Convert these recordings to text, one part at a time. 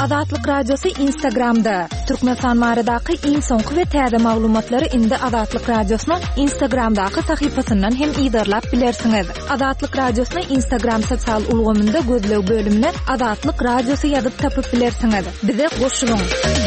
Azatlyk Radiosu Instagramda. Türkmenistan maradaky iň soňky we täze maglumatlary indi Azatlyk Radiosynyň Instagramdaky sahypasyndan hem ýydarlap bilersiňiz. Azatlyk Radiosynyň Instagram sosial ulgamynda gözlew bölümine Azatlyk Radiosu ýazyp tapyp bilersiňiz. Bize goşulyň.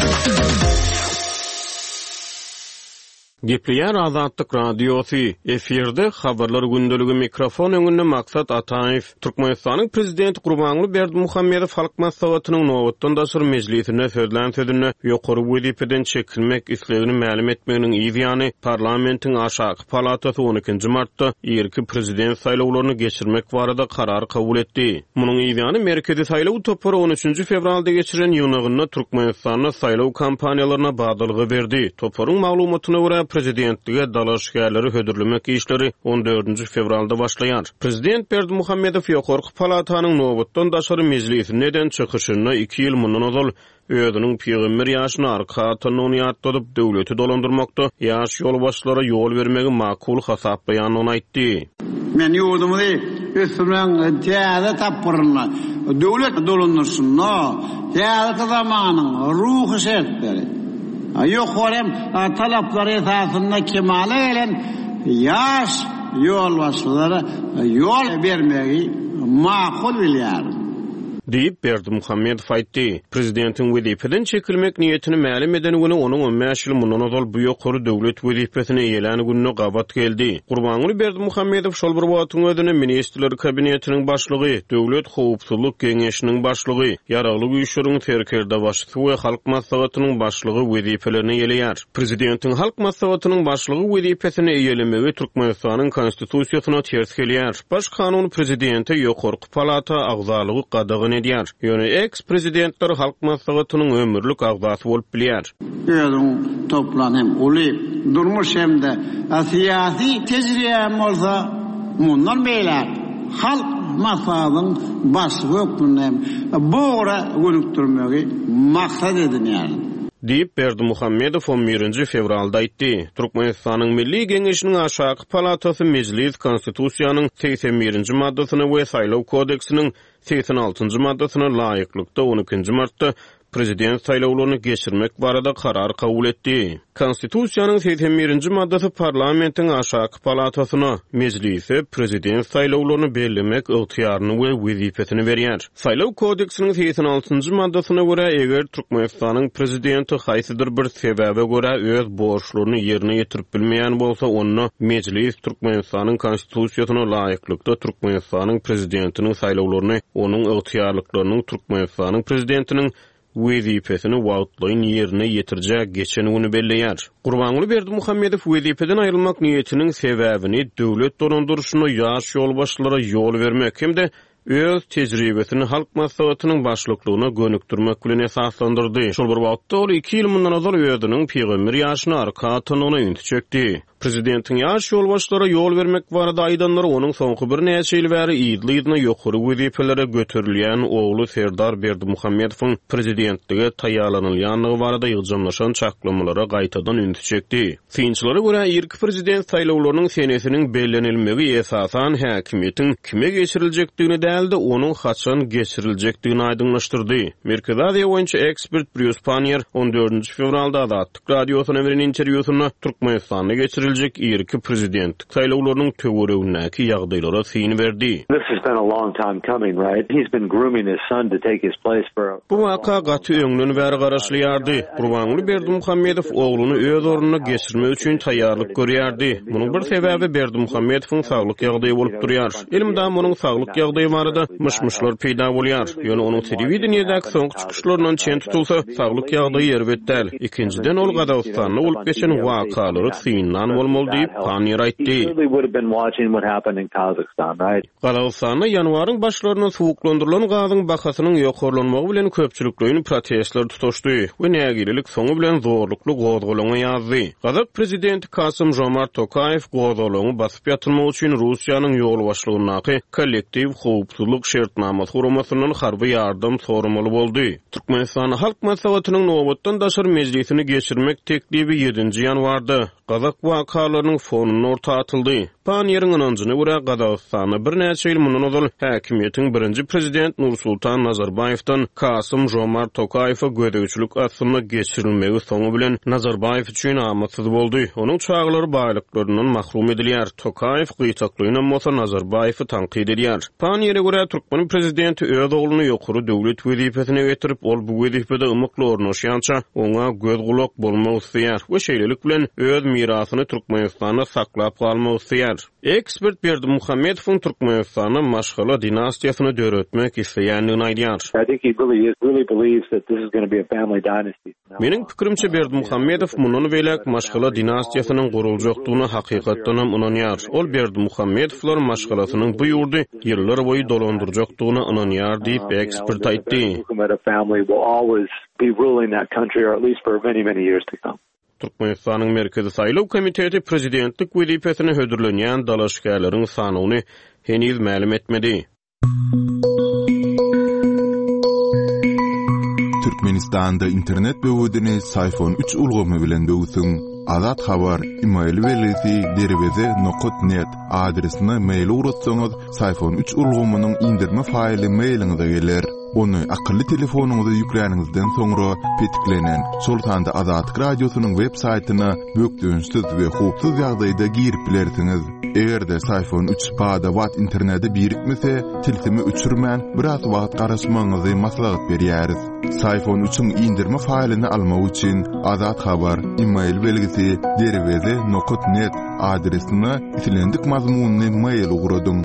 Gepleýär Azatlyk Radiosu efirde habarlar gündöligi mikrofon öňünde Maksat Ataýew. Türkmenistanyň prezidenti Gurbanguly Berdimuhammedow halk maslahatynyň nowatdan daşyr mejlisine sözlän sözüne ýokary wezipeden çekilmek islegini ma'lum etmeginiň ýa-ni parlamentiň aşaky palatasy 12-nji martda ýerki prezident saýlawlaryny geçirmek barada karar kabul etdi. Munyň ýa-ni merkezi saýlaw topary 13-nji fevralda geçiren ýygynyna Türkmenistanyň saýlaw kampaniýalaryna bagdylygy berdi. Toparyň maglumatyna görä prezidentlige dalaşgärleri hödürlemek işleri 14-nji fevralda başlaýar. Prezident Berdimuhammedow ýokarky palatanyň nowatdan daşary mejlisine neden çykyşyna 2 ýyl mundan ozal özüniň peýgamber ýaşyna arkatanyny ýatdyryp döwleti dolandyrmakda ýaş ýolbaşçylara ýol bermegi makul hasaplaýanyny aýtdy. Men ýurdumdy üstünden täze tapyryna döwlet dolandyrsyna täze zamanyň ruhy şertleri Yoxorem talaplary esasında kemale gelen yaş yolbaşçylara yol bermegi makul bilýär. Diýip Berdimuhammedow aýtdy. Prezidentin wezipeden çekilmek niýetini ma'lum eden güni onuň 15 ýyl mundan ozal bu ýokary döwlet wezipesine ýelen gününe gabat geldi. Gurbanguly Berdimuhammedow şol bir wagtyň özüne ministrler kabinetiniň başlygy, döwlet howpsuzlyk geňeşiniň başlygy, ýaraglyk güýçleriň terkerde başçysy we halk maslahatynyň başlygy wezipelerini ýeleýär. Prezidentin halk maslahatynyň başlygy wezipesine ýelemegi Türkmenistanyň konstitusiýasyna ters gelýär. Baş kanun prezidenti ýokarky palata agzalygy gadagyny edýär. Ýöne ex-prezidentler halk maslahatynyň ömürlük agzasy bolup bilýär. Ýöne toplanan uly durmuş hemde syýasy tejribe bolsa mundan beýler halk maslahatynyň başlygy öpünden bora gönükdirmegi maksat edilýär. Diýip Berdimuhammedow 11-nji fevralda aýtdy. Türkmenistanyň Milli Geňeşiniň aşaky palatasy mejlis konstitusiýanyň 81-nji maddasyna we saýlaw kodeksiniň 86-njy maddasyna laýyklykda 12-nji martda prezident saýlawlaryny geçirmek barada karar kabul etdi. Konstitusiýanyň 81-nji maddasy parlamentiň aşaky palatasyna mejlise prezident saýlawlaryny bellemek ygtyýaryny we wezipesini berýär. Saýlaw kodeksiniň 86-njy maddasyna görä eger Türkmenistanyň prezidenti haýsydyr bir sebäbe görä öz borçlaryny ýerine ýetirip bilmeýän bolsa, onu mejlis Türkmenistanyň konstitusiýasyna laýyklykda Türkmenistanyň prezidentiniň saýlawlaryny onuň ygtyýarlyklarynyň Türkmenistanyň prezidentiniň wezipesini wagtlaýyn ýerine ýetirjek geçenigini belleýär. Gurbanguly Berdimuhammedow wezipeden aýrylmak niýetiniň sebäbini döwlet dolandyrşyna ýaş ýolbaşçylara ýol bermek hemde öz tejribesini halk maslahatynyň başlyklygyna gönükdirmek bilen esaslandyrdy. Şol bir wagtda ol 2 ýyl mundan ozal özüniň peýgamber ýaşyna arkatanyny ünti çekdi. Prezidentiň ýaş ýolbaşçylara ýol bermek barada aýdanlary onuň soňky bir näçe ýyl bäri ýygyna ýokary wezipelere göterilýän ogly Serdar Berdimuhammedowyň prezidentligi taýýarlanylýanlygy barada ýygjamlaşan çaklamalara gaýtadan ünti çekdi. Synçylara görä ýerki prezident saýlawlarynyň senesiniň bellenilmegi esasan häkimiýetiň kime geçiriljekdigini däldi, onuň haçan geçiriljekdigini aýdyňlaşdyrdy. Merkezi Aziýa boýunça ekspert Bruce Panier 14-nji fevralda Azatlyk Radiosyna beren interwýusynda Türkmenistanda geçiriljek ýerki prezident saýlawlarynyň töweregindäki ýagdaýlara syn berdi. This has been a long time coming, right? He's been grooming his son to take his place for Bu waka gaty öňden bäri garaşlýardy. Gurbanguly Berdimuhammedow ogluny öz orunyna geçirmek üçin taýýarlyk görýärdi. Munyň bir sebäbi Berdimuhammedowyň saglyk ýagdaýy bolup durýar. Elimde munyň saglyk ýagdaýy barada myş-myşlar peýda bolýar. Ýöne onuň telewizioniýadäki soňky çykyşlarynyň çen tutulsa, saglyk ýagdaýy ýerbetdäl. Ikinciden ol Gadawstanda bolup geçen wakalary synlan bolmaly diýip Panier aýtdy. Gadawstanda ýanwaryň başlaryna suwuklandyrylan gazyň bahasynyň ýokarlanmagy bilen köpçülikliň protestler tutuşdy we nägirilik soňu bilen zorlukly gozgolany ýazdy. Gazak prezidenti Kasym Jomart Tokayew gozgolany basyp ýatyrmak üçin Russiýanyň ýolbaşçylygynaky kollektiw howpsuzlyk şertnamasy guramasynyň harby ýardam soramaly boldy. Türkmenistan halk maslahatynyň nowatdan daşary mejlisini geçirmek teklibi 7-nji ýanwarda Gazak wakalarynyň fonuny ortaga atyldy. Pan ýeriň anancyna görä Gazagystana bir näçe ýyl mundan ozal häkimiýetiň birinji prezident Nursultan Nazarbaýewdan Kasym-Jomart Tokaýewa gödäwçilik asymy geçirilmegi soňu bilen Nazarbaýew üçin amatsız boldy. Onuň çaglary baýlyklaryndan mahrum edilýär. Tokaýew gyýçaklygyna mosa Nazarbaýewy tanqid edýär. Pan ýere görä Türkmen prezidenti öz ogluny ýokary döwlet wezipesine getirip, ol bu wezipede ymykly ornaşýança oňa göz gulak bolmagy istýär we şeýlelik bilen öz mirasyny Türkmenistanda saklap galmagy istýär. Ekspert Berdimuhammedowyň Türkmenistana maşgala dinastiýasyny döretmek isleýändigini aýdýar. I think he really believes that this is going to be a family dynasty. Meniň pikirimçe Berdimuhammedow munun welek maşgala dinastiýasynyň guruljakdygyna hakykatdan hem inanýar. Ol Berdimuhammedowlar maşgalasynyň bu ýurdy ýyllar boýy dolandyrjakdygyna inanýar diýip ekspert aýtdy. A family will always be ruling that country, or at least for many years to come. Türkmenistanyň Merkezi Saýlaw Komiteti prezidentlik wezipesine hödürlenýän dalaşgärleriň sanyny heniz ma'lum etmedi. Türkmenistanda internet böwüdini iPhone 3 ulgamy bilen böwüsüň. Azat habar email welisi derweze.net adresine mail uratsaňyz iPhone 3 ulgamynyň indirme faýly mailiňize geler. Onu akıllı telefonuňyza ýüklenýäningizden soňra petiklenen Sultanda Azatlyk radiosynyň web saýtyna bökdüňsiz we hupsuz ýagdaýda girip bilersiňiz. Egerde iPhone 3 pada wat interneti birikmese, tilsimi öçürmän biraz wagt garaşmaňyzy maslahat berýäris. iPhone 3-üň indirme faýlyny almak üçin Azat habar email belgisi derweze.net adresine isilendik mazmunny mail ugradyň.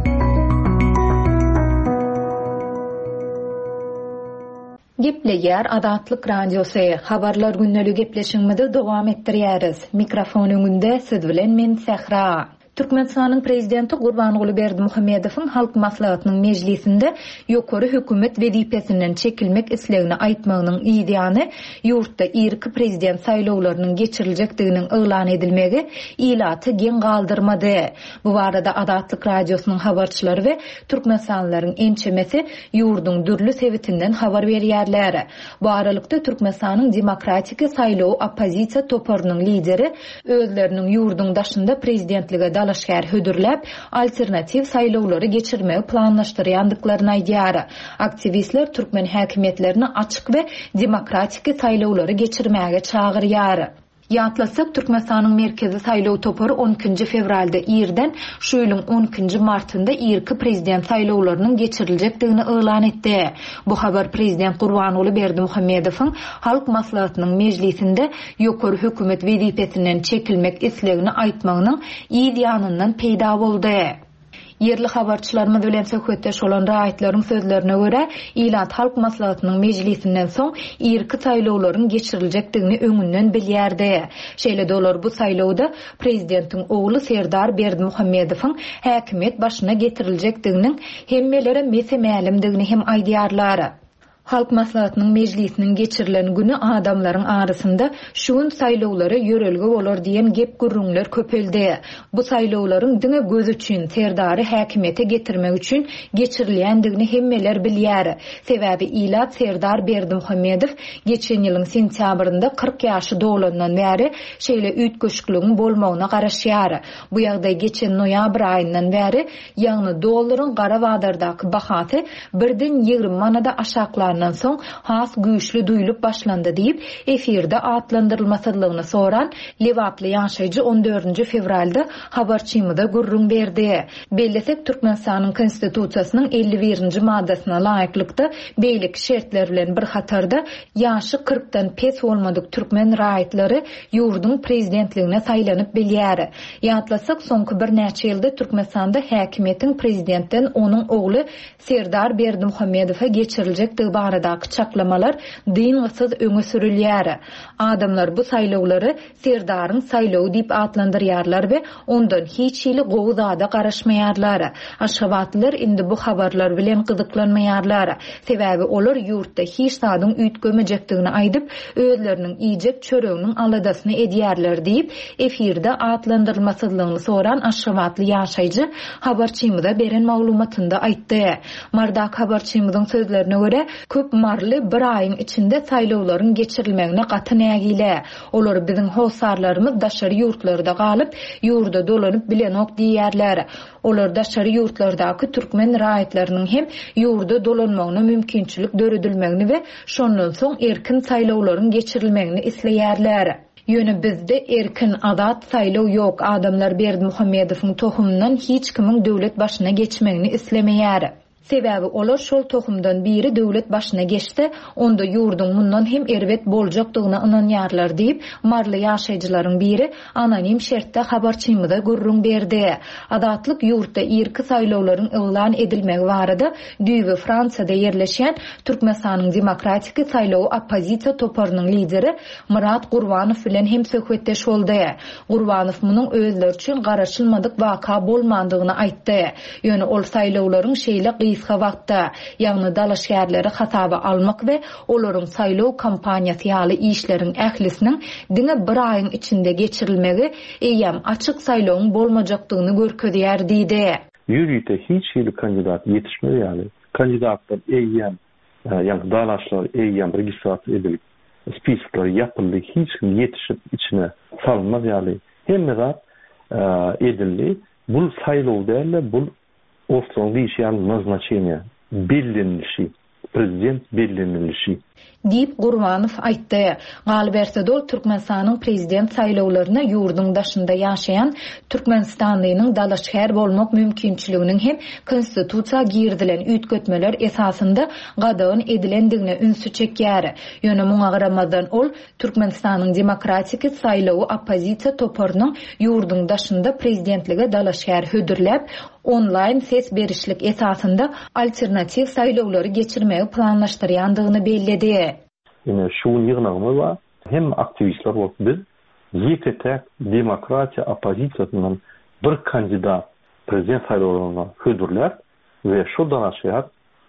Gepleýär Azatlyk radiosy habarlar günnälik gepleşigimizde dowam etdirýäris. Mikrofon öňünde siz bilen men Sehra. Türkmenistanyň prezidenti Gurbanguly Berdimuhammedowyň halk maslahatynyň mejlisinde ýokary hökümet wezipesinden çekilmek islegini aýtmagynyň ideýany ýurtda irki prezident saýlawlarynyň geçiriljekdiginiň elan edilmegi ilaty gen galdyrmady. Bu barada Azatlyk radiosynyň habarçylary we türkmenstanlaryň emçemesi ýurduň dürli sebitinden habar berýärler. Bu aralykda Türkmenistanyň demokratik saýlaw oppozisiýa toparynyň lideri özleriniň ýurduň daşynda prezidentlige dalaşgär hödürläp alternativ saýlawlary geçirmegi planlaşdyrýandyklaryny aýdýar. Aktivistler türkmen häkimetlerini açyk we demokratik saýlawlary geçirmäge çagyrýar. Ýatlasak Türkmenistanyň merkezi saýlaw topary 12 fevralda ýerden şu ýylyň 12 martynda irki prezident saýlawlarynyň geçiriljekdigini elan etdi. Bu habar prezident Gurbanguly Berdimuhammedowyň halk maslahatynyň mejlisinde ýokary hökümet wezipesinden çekilmek islegini aýtmagynyň ideýanyndan peýda boldy. Yerli habarçylarymyz bilen söhbetdeş olan raýatlaryň sözlerine görä, ilat halk maslahatynyň mejlisinden soň irki saýlawlaryň geçiriljekdigini öňünden bilýärdi. Şeýle olar bu saýlawda prezidentiň ogly Serdar Berdimuhammedowyň häkimet başyna getiriljekdiginiň hemmelere mesemälimdigini hem aýdýarlar. Halk maslahatynyň mejlisiniň geçirilen güni adamlaryň arasynda şuun saýlawlary ýörelge bolar diýen gep gürrüňler köpeldi. Bu saýlawlaryň diňe göz üçin Serdary häkimete getirmek üçin geçirilýändigini hemmeler bilýär. Sebäbi ilat Serdar Berdimuhammedow geçen ýylyň sentýabrynda 40 ýaşy dolandan bäri şeýle üýtgeşikligiň bolmagyna garaşýar. Bu ýagdaý geçen noýabr aýyndan bäri ýagny dollaryň gara badardaky bahaty birden 20 manada aşaklandan soň has güýçli duýulyp başlandy diýip efirde atlandyrylmasylygyny soran Lewatly ýaşaýjy 14 fevralda habarçymyda gurrun berdi. Bellesek Türkmenistanyň konstitusiýasynyň 51-nji maddasyna laýyklykda beýlik şertler bilen bir hatarda ýaşy 40-dan pes bolmadyk türkmen raýatlary ýurduň prezidentligine saýlanyp bilýär. Ýatlasak soňky bir näçe ýylda Türkmenistanda häkimetiň prezidentden onuň ogly Serdar Berdimuhammedowa geçiriljekdigi baradaky çaklamalar dyngysyz öňe sürilýär. Adamlar bu saýlawlary Serdaryň saýlawy diýip atlandyrýarlar we ondan hiç ýyly gowzada garaşmaýarlar. Aşgabatlylar indi bu habarlar bilen gyzyklanmaýarlar. Sebäbi olar ýurtda hiç sadyň üýtgemejekdigini aýdyp, özleriniň iýjek çöreginiň aladasyny edýärler diýip efirde atlandyrylmasylygyny soran Aşgabatly ýaşaýjy habarçymyza beren maglumatynda aýtdy. Mardak habarçymyzyň sözlerine görä köp marly bir aýyň içinde saýlawlaryň geçirilmegine gatynägile. Olar biziň howsarlarymyz daşary ýurtlarda galyp, ýurda dolanyp bilenok diýerler. Olar daşary ýurtlardaky türkmen raýatlarynyň hem ýurda dolanmagyna mümkinçilik döredilmegini we şondan soň erkin saýlawlaryň geçirilmegini isleýärler. Ýöne bizde erkin adat saýlaw ýok. Adamlar Berdimuhammedowyň tohumyndan hiç kimiň döwlet başyna geçmegini islemeýär. Sebäbi olar şol tohumdan biri döwlet başyna geçdi, onda ýurduň mundan hem erwet boljakdygyna ynanýarlar diýip marly ýaşaýjylaryň biri anonim şertde habarçymyda gurrun berdi. Adatlyk ýurtda irki saýlawlaryň elan edilmegi barada Düýbe Fransada ýerleşen Türkmenistanyň demokratik saýlaw oppozisiýa toparynyň lideri Murat Gurbanow bilen hem söhbetdeş boldy. Gurbanow munyň özleri üçin garaşylmadyk waka bolmandygyny aýtdy. Ýöne ol saýlawlaryň şeýle wagtda ýagny dalaşgärleri hasaba almak we olaryň saýlaw kampaniýasy ýaly işleriň ählisiniň diňe bir aýyň içinde geçirilmegi eýem açyk saýlawyň bolmajakdygyny görkezýär diýdi. Ýürüýte hiç ýyly kandidat ýetişmedi ýaly. Kandidatlar eýem ýa-ni dalaşlar eýem registrasiýa edilip spiskler ýapyldy, hiç kim ýetişip içine salınmaz ýaly. Hemme edildi. Bu saýlaw däl, bu Ostroň diýýän nazначение, bellenilişi, prezident bellenilişi diýip Gurbanow aýtdy. Galyp Ersedol Türkmenistanyň prezident saýlawlaryna ýurduň daşynda ýaşaýan Türkmenistanlynyň dalaşgär bolmak mümkinçiliginiň hem konstitusiýa girdilen üýtgetmeler esasında gadaň edilendigine ünsü çekýär. Ýöne muňa garamadan ol Türkmenistanyň demokratik saýlawy oppozisiýa toparynyň ýurduň daşynda prezidentlige dalaşgär hödürläp online ses berişlik esasında alternativ saýlawlary geçirmegi planlaşdyrýandygyny belledi. Ine şu ýygnagymyz bar, hem aktivistler bolup biz ýeketek demokratiýa oppozisiýasynyň bir kandidat prezident saýlawlaryna hödürler we şu danaşýar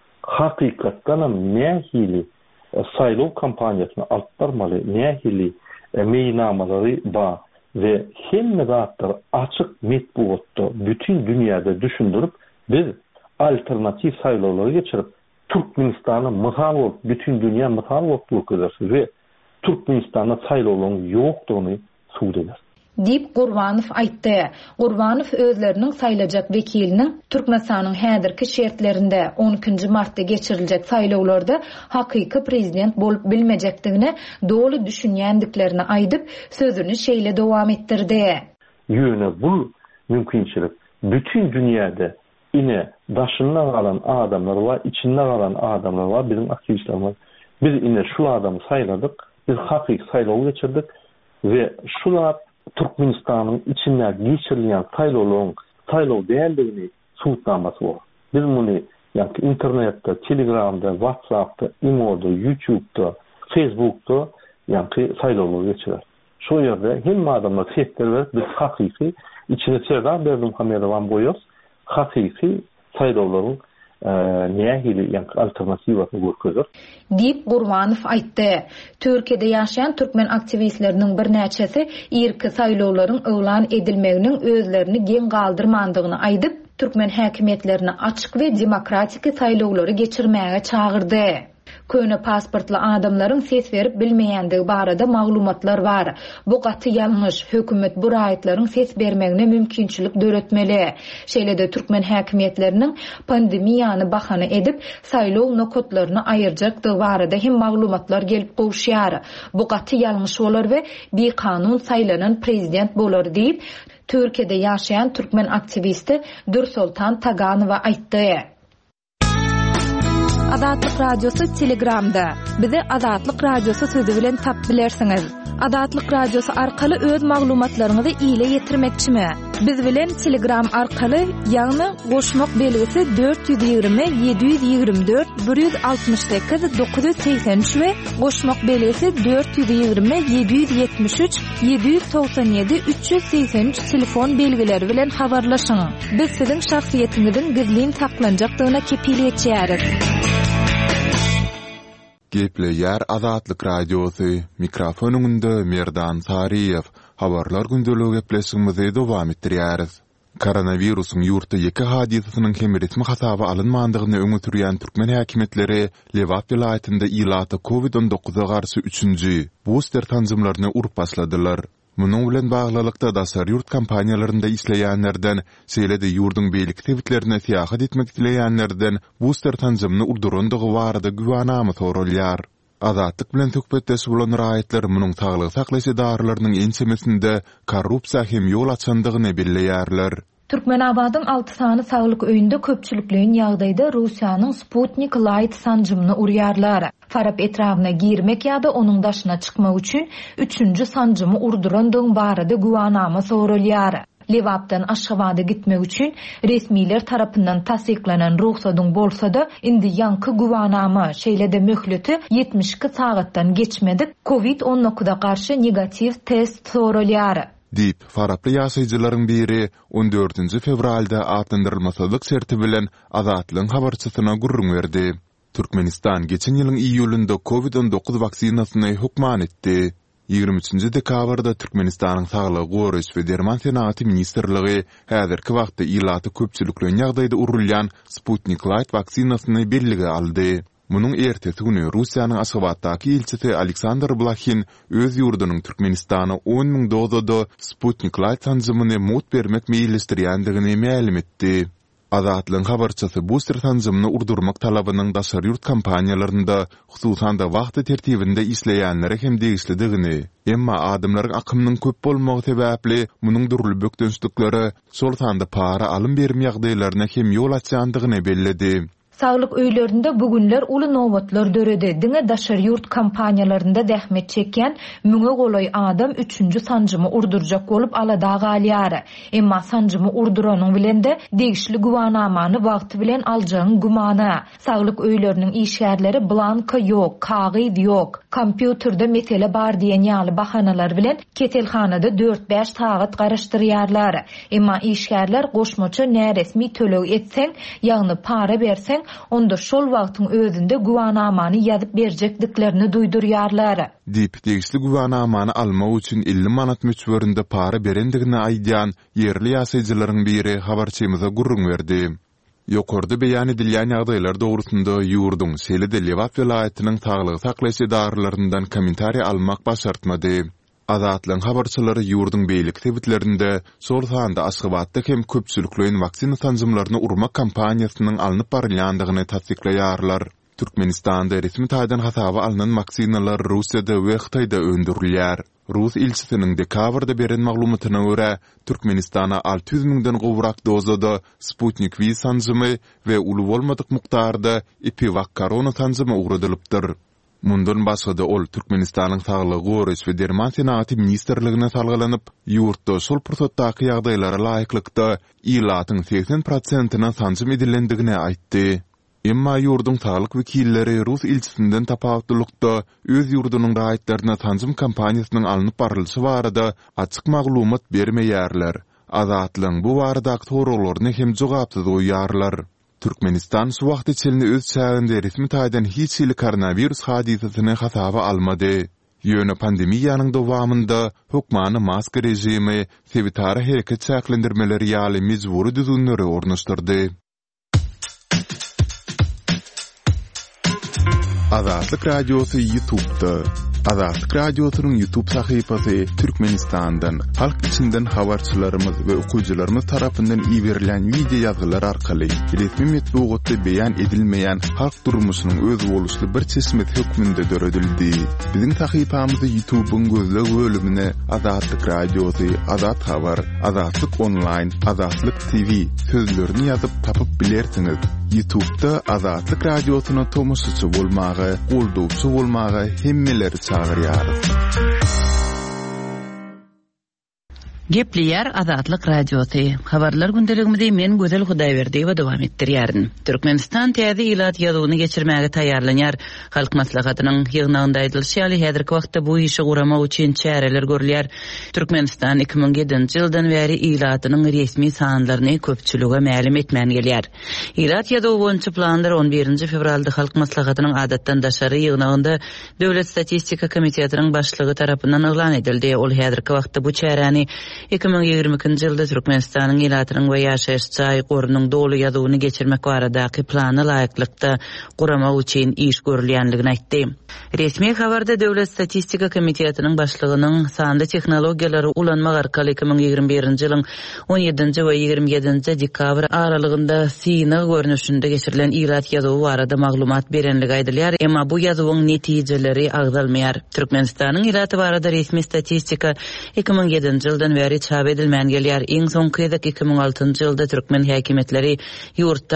hakykatdan nähili saýlaw kampaniýasyny alpbarmaly, nähili meýnamalary bar ve hemme zatlar açyk metbuatda bütün dünýäde düşündirip biz alternativ saýlawlary geçirip Türkmenistana mysal bolup bütün dünýä mysal bolup görkezýär we Türkmenistana saýlawlaryň ýokdugyny suwdeder. Diýip Gurbanow aýtdy. Gurbanow özleriniň saýlajak wekiliniň Türkmenistanyň häzirki şertlerinde 12 martda geçiriljek saýlawlarda hakyky prezident bolup bilmejekdigine dogry düşünýändiklerini aýdyp sözüni şeýle dowam etdirdi. Ýöne bu mümkinçilik bütün dünýäde ine daşyndan galan adamlar var, içinde galan adamlar var, bizim aktivistlerimiz. Biz ine şu adamı saýladyk, biz hakyky saýlaw geçirdik ve şular Türkmenistanyň içinde geçirilýän saýlaw däldigini suwtnamasy bar. Biz muny ýa-ni internetde, Telegramda, WhatsAppda, Imo'da, YouTube'da, Facebook'da ýa-ni saýlawlar geçirer. Şu ýerde hem adamlar setler berip biz hakyky içine çerdan Berdimuhammedowyň boýos hakyky saýlawlaryň nähili ýa-ni alternatiwasyny görkezýär diýip Gurbanow aýtdy. Türkiýede ýaşaýan türkmen aktivistleriniň bir näçesi irki saýlawlaryň elan edilmeginiň özlerini geň galdyrmandygyny aýdyp, türkmen häkimetlerini açyk we demokratik saýlawlary geçirmäge çağırdy. Köne pasportly adamlaryň ses berip bilmeýändigi barada maglumatlar bar. Bu gaty ýalňyş. Hökümet bu raýatlaryň ses bermegine mümkinçilik döretmeli. Şeýle-de türkmen häkimetleriniň pandemiýany bahana edip saýlaw nokotlaryny aýyrjakdygy barada hem maglumatlar gelip gowşýar. Bu gaty ýalňyş bolar we bir kanun saýlanan prezident bolar diýip Türkiýede ýaşaýan türkmen aktivisti Dursultan Taganowa aýtdy. Adatlyk radiosu Telegramda. Bizi Adatlyk radiosu sözi bilen tap bilersiňiz. Adatlyk radiosu arkaly öz maglumatlaryňyzy ýyla ýetirmekçimi? Biz bilen Telegram arkaly ýagny goşmak belgisi 420 724 168 983 we goşmak belgisi 420 773 797 383 telefon belgileri bilen habarlaşyň. Biz siziň şahsiýetiňizin gizlin saklanjakdygyna kepiliyet etýäris. Gepleýär Azatlyk radiosu mikrofonunda Merdan Sariýew habarlar gündeligi gepleşigimizi dowam etdirýäris. koronavirusun ýurtda ýeki hadisasynyň kemeretme hasaba alynmandygyny öňe sürýän türkmen häkimetleri Lewap vilayatynda ilata COVID-19-a garşy 3-nji booster tanzymlaryny urup başladylar. Munyň bilen baglykda dasar ýurt kampaniýalarynda isleýänlerden, seýlede ýurdun beýlik tebitlerine tiýahat etmek dileýänlerden booster tanzymyny urdurandygy barada güwanamy sorulýar. Azatlyk bilen tökbetde bolan raýatlar munyň saglyk saklaýy darlarynyň ensemesinde korrupsiýa hem ýol açandygyny belleýärler. Türkmenabadyň 6 sany saglyk öýünde köpçülikliň ýagdaýda Russiýanyň Sputnik Light sanjymyny urýarlar. Farap etrawyna girmek ýa-da onuň daşyna çykmak üçin 3-nji sanjymy urdurandygyň barada güwanama sorulýar. Lewapdan Aşgabat'a gitmek üçin resmiler tarapyndan tasdiklanan ruhsatyň bolsa-da indi ýanky güwanama şeýlede möhleti 72 sagatdan geçmedik COVID-19'a garşy negativ test sorulýar. Dip faraply ýaşaýjylaryň biri 14 fevralda atlandyrylmasalyk serti bilen Azatlyň habarçysyna gurrun berdi. Türkmenistan geçen ýylyň iýulynda COVID-19 waksinasyny hukman etdi. 23 dekabrda Türkmenistanyň Saglyk goraş we derman senaty ministrligi häzirki wagtda ilaty köpçülikliň ýagdaýda urulýan Sputnik Light waksinasyny bellige aldy. Munyň ertesi güni Russiýanyň Aşgabatdaky elçisi Aleksandr Blakhin öz ýurdunyň Türkmenistana 10.000 dozada Sputnik Light tanzymyny mut bermek meýillistirýändigini ma'lum etdi. Azatlyň habarçysy booster tanzymyny urdurmak talabynyň daşary ýurt kampaniýalarynda, hususan da wagty tertibinde isleýänlere hem degişlidigini, emma adamlaryň akymynyň köp bolmagy sebäpli munyň durulup bökdünslikleri şol sanda para alym berme ýagdaýlaryna hem ýol açýandygyny belledi. Saglyk öýlerinde bugünler uly nowatlar döredi. Diňe daşary ýurt kampaniýalarynda dähmet çekýän müňe golay adam 3-nji sanjymy urdurjak bolup alada galýar. Emma sanjymy urduranyň bilen de degişli güwanamany wagty bilen aljagyň gumana. Saglyk öýleriniň işgärleri blanka ýok, kagyz ýok, kompýuterде mesele bar diýen ýaly bahanalar bilen ketelhanada 4-5 sagat garaşdyrýarlar. Emma işgärler goşmaça näresmi töleg etseň, ýagny para berseň, onda şol wagtyň özünde güwanamany ýazyp berjekdiklerini duýdurýarlar. Dip degişli güwanamany almak üçin 50 manat möçberinde para berendigini aýdýan yerli ýaşaýjylaryň biri habarçymyza gurrun berdi. Ýokarda beýan edilýän ýagdaýlar dogrusynda ýurdun Seýlede Lewap vilayatynyň saglyk saklaýy darlaryndan kommentariýa almak başartmady. Azatlyň habarçylary ýurdun beýlik tebitlerinde şol sanda Aşgabatda hem köpçülikliň waksina tanzymlaryny urmak kampaniýasynyň alınıp barylýandygyny tasdiklaýarlar. Türkmenistanda resmi taýdan hasaba alynan waksinalar Russiýada we Hytaýda öndürilýär. Rus elçisiniň dekabrda beren maglumatyna görä, Türkmenistana 600.000-den gowrak dozada Sputnik V sanjymy we uly bolmadyk mukdarda Epivak korona sanjymy ugradylypdyr. Mundan başga ol Türkmenistanyň Saglyk goraş we derman senaty ministrligine salgylanyp, ýurtda şol pursatdaky ýagdaýlara laýyklykda ilatyň 80%-na sanjym edilendigini aýtdy. Emma ýurdun saglyk wekilleri Rus elçisinden tapawutlykda öz ýurdunyň raýatlaryna sanjym kampaniýasynyň alınıp barylşy barada açyk maglumat bermeýärler. Azatlyň bu baradaky soraglaryna hem jogapsyz goýýarlar. Türkmenistan şu wagt içinde öz çäginde resmi taýdan hiç ýyly koronavirus hadisasyny hasaba almady. Ýöne pandemiýanyň dowamında hukmany maska rejimi, sebitara hereket çäklendirmeleri ýaly mejburi düzünleri ornaşdyrdy. Azatlyk radiosy YouTube'da. Azatlyk radiosynyň YouTube sahypasy Türkmenistandan, halk içinden habarçylarymyz we okuwçylarymyz tarapyndan iýerilen video ýazgylar arkaly resmi metbuatda beýan edilmeýän halk durmuşynyň öz boluşly bir çeşmet hökmünde döredildi. Biziň sahypamyzy YouTube'un gözleg bölümine Azatlyk radiosy, Azat habar, Azatlyk online, Azatlyk TV sözlerini ýazyp tapyp bilersiňiz. YouTube'da Azatlyk radiosyna tomusçy bolmagy, goldowçy bolmagy hemmeleri çağırýar. Gepliyar Azatlyk radiosy. Habarlar gündeligimizde men Gözel Hudaýberdi we dowam etdirýärin. Türkmenistan täze ilat ýazyny geçirmäge taýýarlanýar. Halk maslahatynyň ýygnagynda aýdylýar, häzirki wagtda bu işi guramak üçin çäreler görülýär. Türkmenistan 2007-nji ýyldan bäri ilatynyň resmi sanlaryny köpçülige ma'lum etmän gelýär. Ilat ýazy boýunça planlar 11-nji fevralda halk maslahatynyň adatdan daşary ýygnagynda Döwlet Statistika Komitetining başlygy tarapyndan elan edildi. Ol häzirki wagtda bu çäreni 2022-nji ýylda Türkmenistanyň ýylatynyň we ýaşaýyş jaý gorunyň dolu ýadygyny geçirmek baradaky plany laýyklykda guramak üçin iş görülýänligini aýtdy. Resmi habarda Döwlet Statistika Komitetiniň başlygynyň sanda tehnologiýalary ulanmak arkaly 2021-nji ýylyň 17-nji we 27-nji dekabr aralygynda syna görnüşinde geçirilen ýylat ýadygy barada maglumat berenligi aýdylýar, emma bu ýadygyň netijeleri agdalmaýar. Türkmenistanyň ýylaty barada resmi statistika 2007-nji ýyldan beri çap edilmän gelýär. Iň soňky 2006-njy ýylda türkmen häkimetleri ýurtda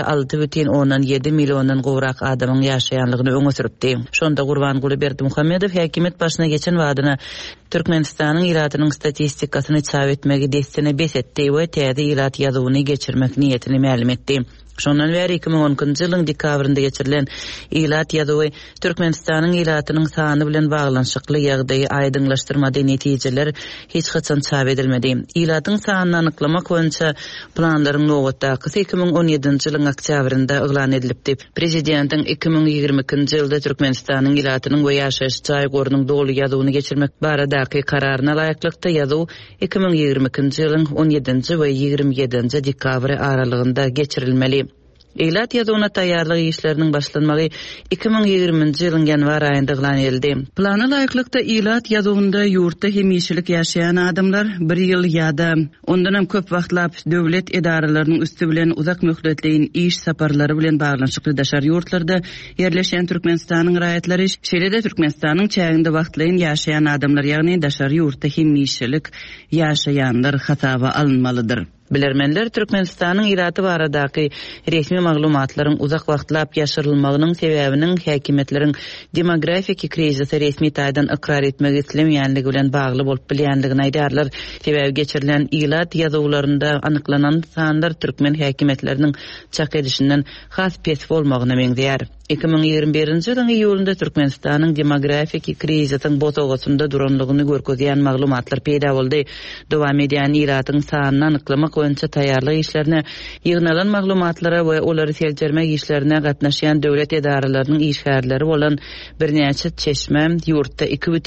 6,7 millionyň gowrak adamyň ýaşaýanlygyny öňe süripdi. Şonda Gurbanguly Berdimuhammedow häkimet başyna geçen wadyna Türkmenistanyň ýylatynyň statistikasyny çap etmegi destine besetdi we täze ýylat ýadygyny geçirmek niýetini ma'lum etdi. Şondan beri 2010-njy ýylyň dekabrynda geçirilen ýylat ýadygy Türkmenistanyň ýylatynyň sany bilen baglanşykly ýagdaýy aýdynlaşdyrmady, netijeler hiç haçan çap edilmedi. Ýylatyň sanyny anyklamak boýunça planlaryň nowatdaky 2017-nji ýylyň oktýabrynda eglan edilipdi. Prezidentiň 2022-nji ýylda Türkmenistanyň ýylatynyň we ýaşaýyş jaý gorunyň dolu ýadygyny geçirmek baradaky kararyna laýyklykda ýadygy 2022-nji ýylyň 17-nji we 27-nji dekabr aralygynda geçirilmeli. Ýylat ýadygyna taýýarlyk işleriniň başlanmagy 2020-nji ýylyň ýanwar aýynda eglan edildi. Plana laýyklykda ýylat ýadygynda ýurtda hemişilik ýaşaýan adamlar 1 ýyl ýa-da ondan hem köp wagtlap döwlet edaralarynyň üstü bilen uzak möhletleýin iş saparlary bilen baglanşykly daşar ýurtlarda ýerleşen Türkmenistanyň raýatlary şeýle-de Türkmenistanyň çäginde wagtlaýyn ýaşaýan adamlar, ýagny daşar ýurtda hemişilik ýaşaýanlar hasaba alınmalydyr. Bilermenler Türkmenistanyň ýylaty baradaky resmi maglumatlaryň uzak wagtlap ýaşyrylmagynyň sebäbiniň häkimetleriň demografik krizisi resmi taýdan ikrar etmegi islemýänligi bilen bagly bolup bilýänligini aýdarlar. Sebäbi geçirilen ýylat ýadylarynda anyklanan sanlar türkmen häkimetleriniň çak edişinden has pes bolmagyna meňzeýär. 2021-nji ýylyň iýulynda Türkmenistanyň demografik krizisiň botogasynda duranlygyny görkezýän maglumatlar peýda boldy. Dowam edýän ýylatyň sanyny anyklamak boýunça taýýarlyk işlerine, ýygnalan maglumatlara we olary seljermek işlerine gatnaşýan döwlet edaralarynyň işgärleri bolan birnäçe çeşme ýurtda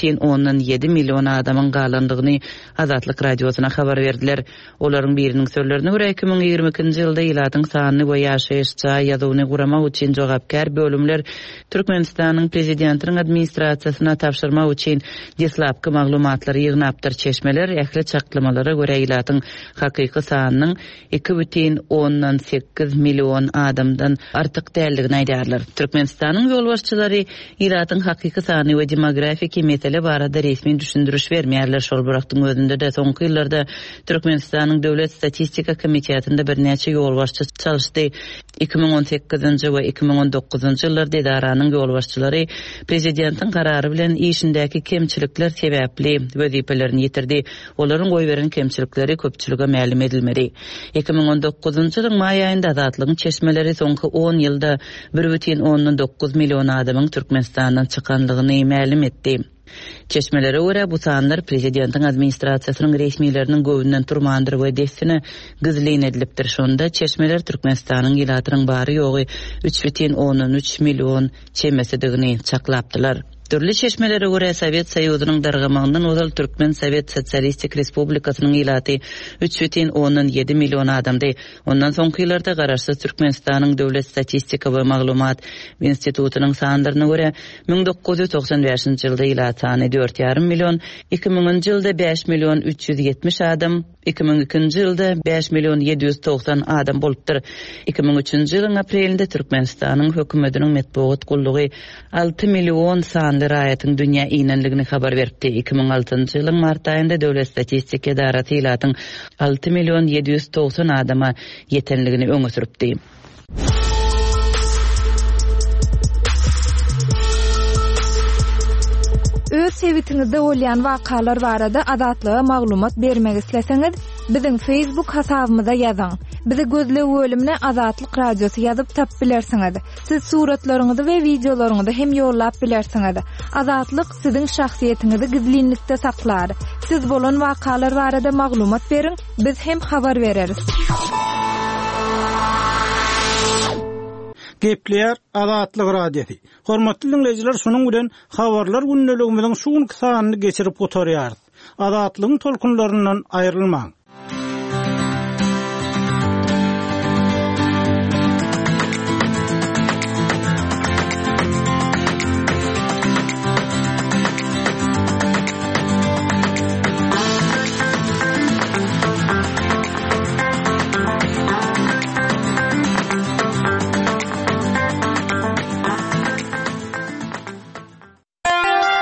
2,7 million adamyň galandygyny Azatlyk radiosuna habar berdiler. Olaryň biriniň sözlerine görä 2022-nji ýylda ýylatyň sanyny we ýaşaýyş jaý ýadygyny guramak üçin jogapkar bölümler Türkmenistanyň prezidentiniň administrasiýasyna tapşyrmak üçin deslapky maglumatlary ýygnapdyr. Çeşmeler ähli çaklamalara görä ýylatyň hakyky sanynyň 2,8 million adamdan artyk däldigini aýdarlar. Türkmenistanyň ýolbaşçylary ýylatyň hakyky sany we demografik mesele barada resmi düşündürüş bermeýärler. Şol birakdyň özünde de soňky ýyllarda Türkmenistanyň Döwlet Statistika Komitetinde birnäçe ýolbaşçy çalışdy. 2018-nji we 2019-njy ýyllarda edaranyň ýolbaşçylary prezidentiň karary bilen işindäki kemçilikler sebäpli wezipelerini ýetirdi. Olaryň goý beren kemçilikleri köpçülige ma'lum edilmedi. 2019-njy ýylyň may aýynda Azatlygyň çeşmeleri soňky 10 ýylda 1,9 million adamyň Türkmenistandan çykanlygyny ma'lum etdi. Çeşmelere görä bu sanlar prezidentiň administrasiýasynyň resmiýetleriniň göwünden turmandyr we destine gyzlyn edilipdir. Şonda çeşmeler Türkmenistanyň ýylatynyň bary ýogy 3,13 million çemesidigini çaklapdylar. Türlü çeşmelere göre Sovet Soýuzynyň dargamagynyň ozal Türkmen Sovet Sosialistik Respublikasynyň ýylaty 3,7 million adamdy. Ondan soňky ýyllarda garaşsyz Türkmenistanyň Döwlet Statistika we Maglumat institutynyň sanlaryna göre 1995-nji ýylda ýylat sany 4,5 million, 2000-njy ýylda 5 million 370 adam, 2002-nji ýylda 5 million 790 adam bolupdyr. 2003-nji ýylyň aprelinde Türkmenistanyň hökümetiniň metbuat gullugy 6 million sanly raýatyň dünýä iýnenligini habar berdi. 2006-njy ýylyň mart aýynda Döwlet Statistika Edaraty ýylatyň 6 million 790 adama ýetenligini öňe süripdi. Öz sebitiňizde bolýan wakalar barada azatlyga maglumat bermek isleseňiz, biziň Facebook hasabymyza ýazyň. Bizi gözle bölümine Azatlyk radiosu ýazyp tap bilersiňiz. Siz suratlaryňyzy we videolaryňyzy hem ýollap bilersiňiz. Azatlyk siziň şahsiýetiniňizi gizlinlikde saklar. Siz bolan wakalar barada maglumat beriň, biz hem habar bereriz. Gepleýär Azatlyk radiosi. Hormatly dinleyijiler, şunuň bilen habarlar günneligimiziň şuň kysanyny geçirip oturýarys. Azatlygyň tolkunlaryndan aýrylmaň.